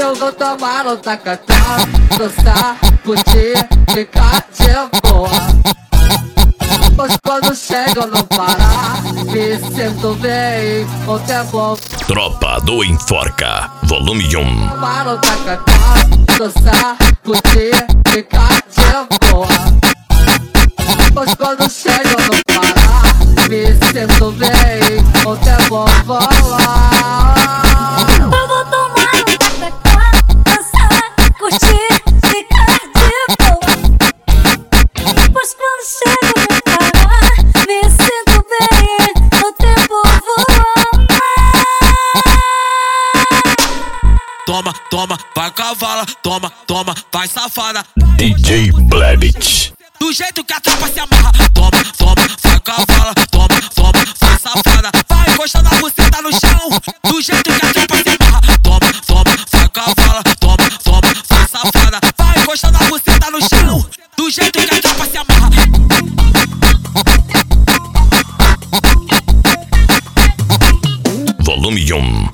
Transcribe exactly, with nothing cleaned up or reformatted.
eu vou tomar um tacatá, dançar, curtir, ficar de boa. Pois quando chego no Pará, me sinto bem, o tempo. Tropa do Enforca, volume um. Tomar um tacatá, dançar, curtir, ficar de boa. Pois quando chego no Pará, me sinto bem, o tempo voa. Eu vou tomar um tacacá, dançar, curtir, ficar de boa. Pois quando chego no Pará, me sinto bem, o tempo voa. Toma, toma, vai cavala, toma, toma, vai safada. D J Blebit. Do jeito que a tropa se amarra. Toma, toma, vai cavala, toma, toma, vai safada. Vai encostando a buceta no chão. Do jeito que a tropa se amarra. Toma, toma, vai cavala, toma, toma, vai safada. Vai encostando a buceta no chão. Do jeito que a tropa se amarra. Volume um.